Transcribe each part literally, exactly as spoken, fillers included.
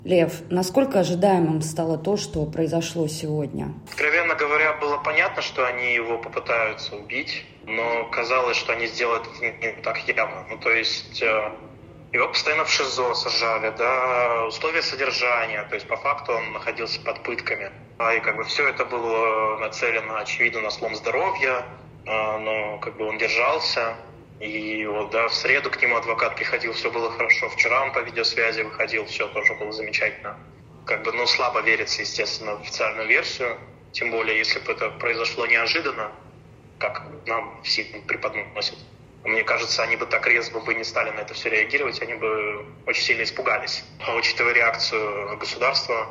Лев, насколько ожидаемым стало то, что произошло сегодня? Откровенно говоря, было понятно, что они его попытаются убить, но казалось, что они сделают это не так явно. Ну, то есть его постоянно в ШИЗО сажали, да, условия содержания, то есть по факту он находился под пытками. И как бы все это было нацелено, очевидно, на слом здоровья, но как бы он держался. И вот, да, в среду к нему адвокат приходил, все было хорошо. Вчера он по видеосвязи выходил, все тоже было замечательно. Как бы, ну, слабо верится, естественно, в официальную версию. Тем более, если бы это произошло неожиданно, как нам все преподносят. Мне кажется, они бы так резко бы не стали на это все реагировать, они бы очень сильно испугались. А учитывая реакцию государства,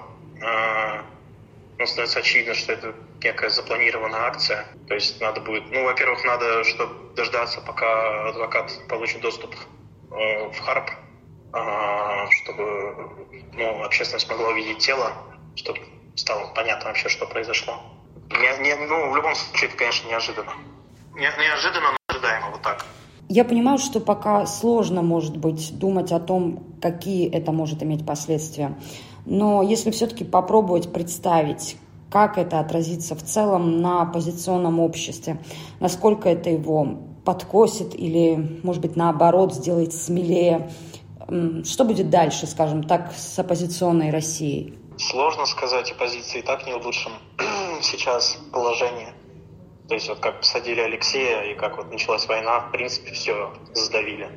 ну, становится очевидно, что это некая запланированная акция. То есть надо будет, ну, во-первых, надо чтобы дождаться, пока адвокат получит доступ э, в ХАРП, э, чтобы ну, общественность могла увидеть тело, чтобы стало понятно вообще, что произошло. Не, не, ну, в любом случае, это, конечно, неожиданно. Не, неожиданно, но ожидаемо, вот так. Я понимаю, что пока сложно, может быть, думать о том, какие это может иметь последствия. Но если все-таки попробовать представить, как это отразится в целом на оппозиционном обществе, насколько это его подкосит или, может быть, наоборот, сделает смелее, что будет дальше, скажем так, с оппозиционной Россией? Сложно сказать, оппозиция и так не в лучшем сейчас положении. То есть вот как посадили Алексея и как вот началась война, в принципе, все сдавили.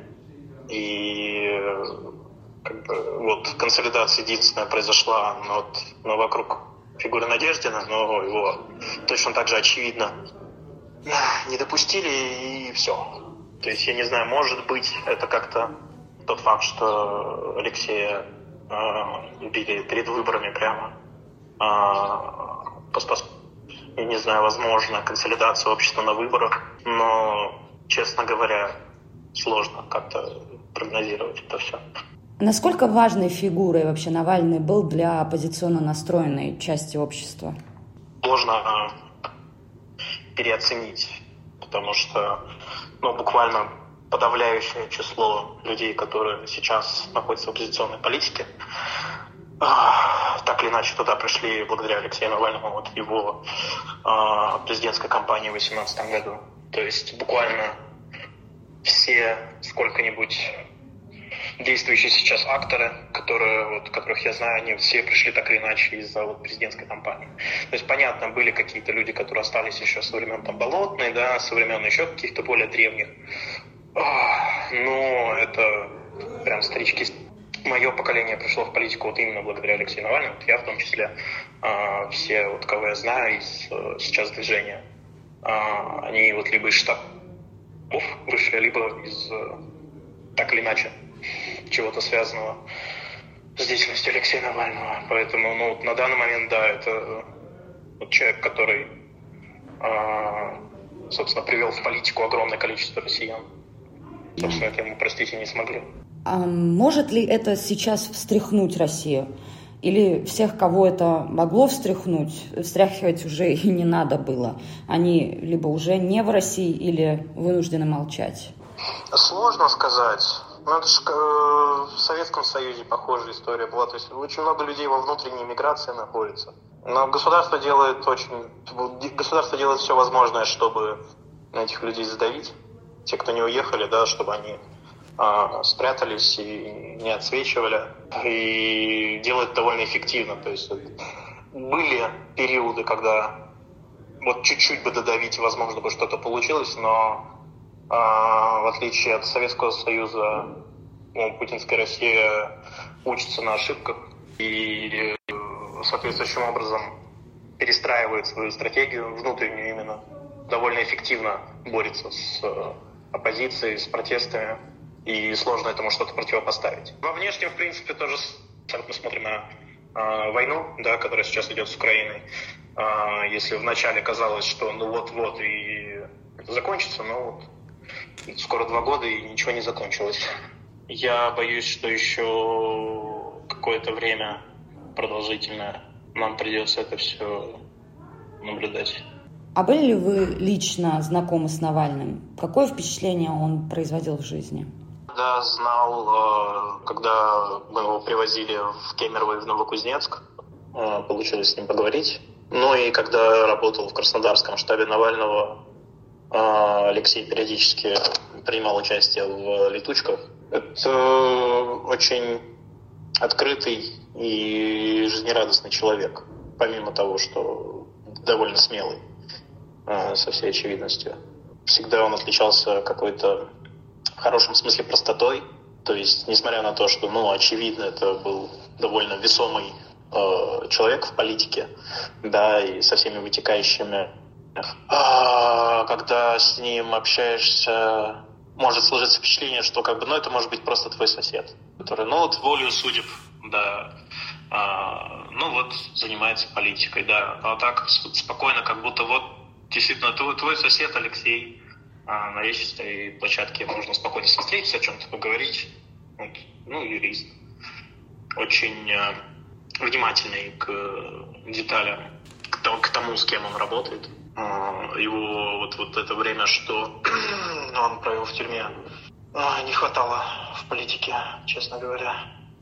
И как бы, вот консолидация единственная произошла но, вот, но вокруг фигуры Надеждина, но его точно так же очевидно не допустили, и все. То есть, я не знаю, может быть, это как-то тот факт, что Алексея э, убили перед выборами прямо, э, поспос... я не знаю, возможно, консолидация общества на выборах, но, честно говоря, сложно как-то прогнозировать это все. Насколько важной фигурой вообще Навальный был для оппозиционно настроенной части общества? Сложно переоценить, потому что ну, буквально подавляющее число людей, которые сейчас находятся в оппозиционной политике, так или иначе туда пришли благодаря Алексею Навальному, вот его президентской кампании в две тысячи восемнадцатом году. То есть буквально все сколько-нибудь действующие сейчас акторы, которые, вот, которых я знаю, они все пришли так или иначе из-за вот, президентской кампании. То есть, понятно, были какие-то люди, которые остались еще со времен там, Болотной, да, со времен еще каких-то более древних. Но это прям старички. Мое поколение пришло в политику вот именно благодаря Алексею Навальному. Вот я в том числе. Все, вот, кого я знаю из сейчас движения, они вот либо из штабов вышли, либо из так или иначе чего-то связанного с деятельностью Алексея Навального. Поэтому ну, на данный момент, да, это вот человек, который, э, собственно, привел в политику огромное количество россиян. Собственно, это ему простить и не смогли. А может ли это сейчас встряхнуть Россию? Или всех, кого это могло встряхнуть, встряхивать уже и не надо было? Они либо уже не в России, или вынуждены молчать? Сложно сказать. Ну, это же э, в Советском Союзе похожая история была. То есть очень много людей во внутренней миграции находится. Но государство делает очень... Государство делает все возможное, чтобы этих людей задавить. Те, кто не уехали, да, чтобы они э, спрятались и не отсвечивали. И делает довольно эффективно. То есть были периоды, когда вот чуть-чуть бы додавить, возможно, бы что-то получилось, но в отличие от Советского Союза, ну, путинская Россия учится на ошибках и соответствующим образом перестраивает свою стратегию, внутреннюю именно, довольно эффективно борется с оппозицией, с протестами, и сложно этому что-то противопоставить. Во внешнем, в принципе, тоже мы смотрим на э, войну, да, которая сейчас идет с Украиной. Э, если вначале казалось, что ну вот-вот и это закончится, но вот скоро два года и ничего не закончилось. Я боюсь, что еще какое-то время продолжительное нам придется это все наблюдать. А были ли вы лично знакомы с Навальным? Какое впечатление он производил в жизни? Да, знал, когда мы его привозили в Кемерово и в Новокузнецк, получилось с ним поговорить. Ну и когда работал в Краснодарском штабе Навального, Алексей периодически принимал участие в летучках. Это очень открытый и жизнерадостный человек, помимо того, что довольно смелый, со всей очевидностью. Всегда он отличался какой-то в хорошем смысле простотой. То есть, несмотря на то, что, ну, очевидно, это был довольно весомый э, человек в политике, да, и со всеми вытекающими. А, когда с ним общаешься, может сложиться впечатление, что, как бы, ну, это может быть просто твой сосед, который, ну, вот волею судеб, да, а, ну, вот, занимается политикой, да. А так спокойно, как будто вот, действительно, твой, твой сосед Алексей. А на речистой площадке можно спокойно встретиться, о чем-то поговорить. Вот. Ну, юрист. Очень э, внимательный к деталям, к, к тому, с кем он работает. Э, его вот, вот это время, что он провел в тюрьме, э, не хватало в политике, честно говоря.